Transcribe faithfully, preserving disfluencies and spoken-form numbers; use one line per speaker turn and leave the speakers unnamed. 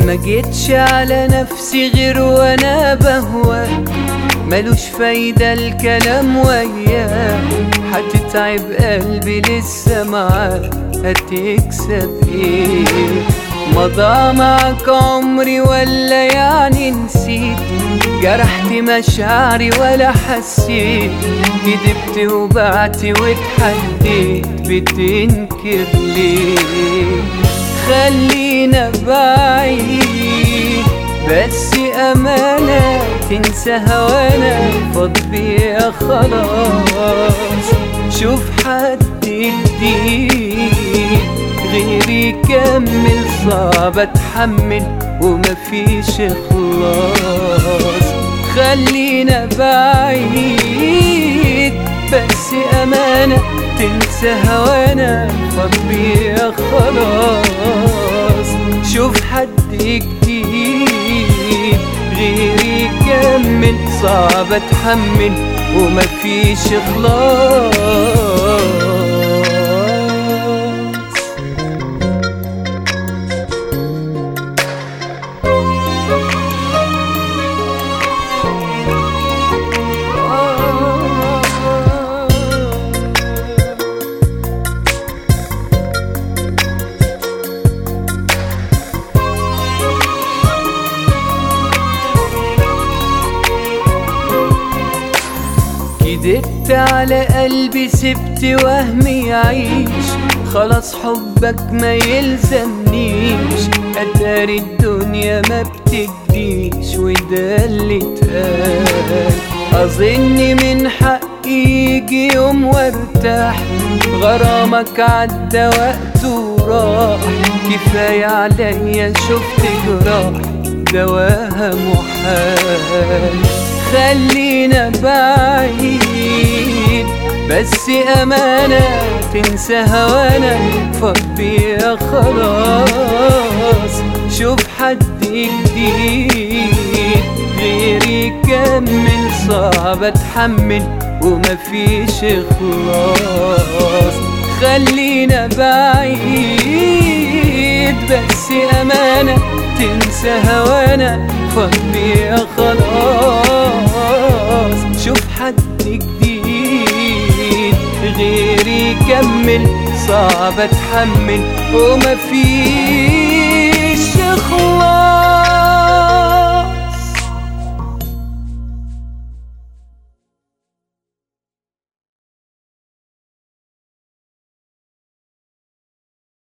ما جيتش على نفسي غير وانا بهواك، ملوش فايدة الكلام وياك، هتتعب قلبي لسه معاك، هتكسب ايه؟ مضى معاك عمري ولا يعني نسيت؟ جرحت مشاعري ولا حسيت؟ كدبت وبعت واتحديت، بتنكر ليه؟ خلينا بعيد بس أمانة، تنسى هوانا فاض بيا خلاص. شوف حد جديد غيري يكمل، صعب اتحمل ومفيش خلاص. خلينا بعيد بس أمانة، تنسى هوانا فاض بيا خلاص. شوف حد جديد غيري يكمل، صعب اتحمل ومفيش خلاص. كدبت على قلبي، سبت وهمي يعيش، خلاص حبك ما يلزمنيش. أداري الدنيا ما بتجديش وده اللي اتقال. أظن من حقي يجي يوم وارتاح، غرامك عدى وقته وراح. كفاية عليا شفت جراح دواها محال. خلينا بعيد بس أمانة، تنسى هوانا فاض بيا خلاص. شوف حد جديد غيري يكمل، صعب اتحمل ومفيش خلاص. خلينا بعيد بس أمانة، تنسى هوانا فاض بيا خلاص. شوف حد جديد غيري يكمل، صعب اتحمل ومفيش خلاص.